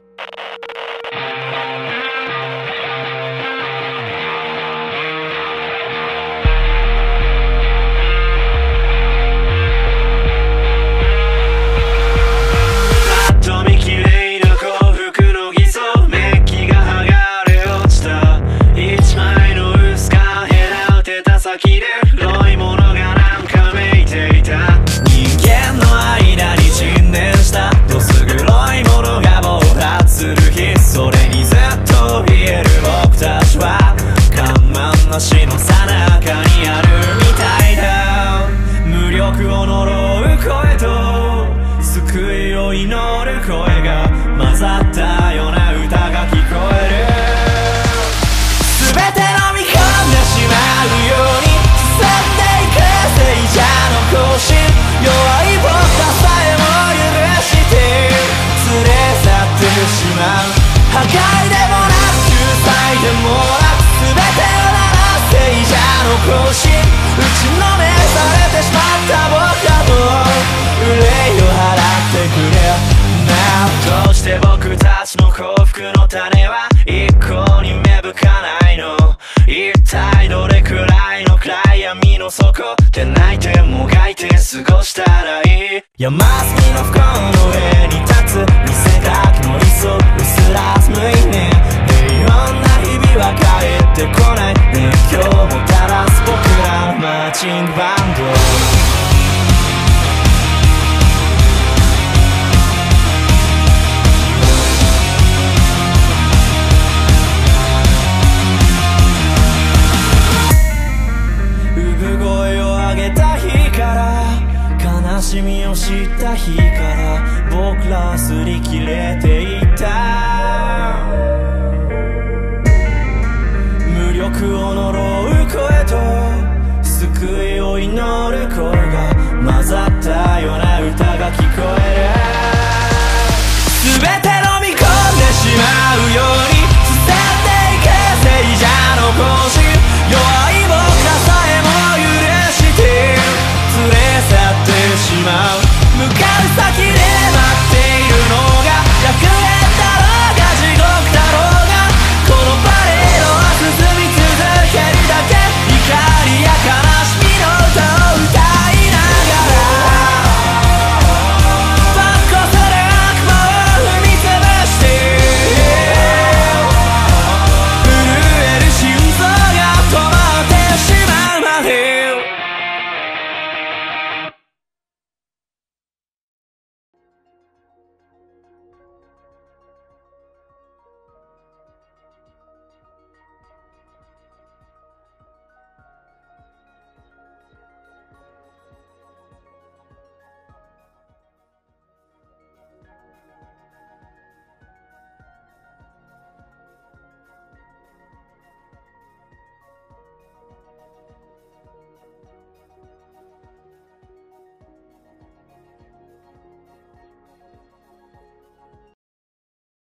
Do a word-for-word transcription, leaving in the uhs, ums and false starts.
死の最中にあるみたいだ。無力を呪う声と救いを祈る声が混ざったような歌が聞こえる。全て飲み込んでしまうように進んでいく聖者の行進、弱い僕らさえも許して連れ去ってしまう。破壊でもなく救済でもなく全てを聖者の行進、打ちのめされてしまった僕らの憂いを払ってくれな。どうして僕たちの幸福の種は一向に芽吹かないの。一体どれくらいの暗闇の底で泣いてもがいて過ごしたらいい。山積みの不幸の上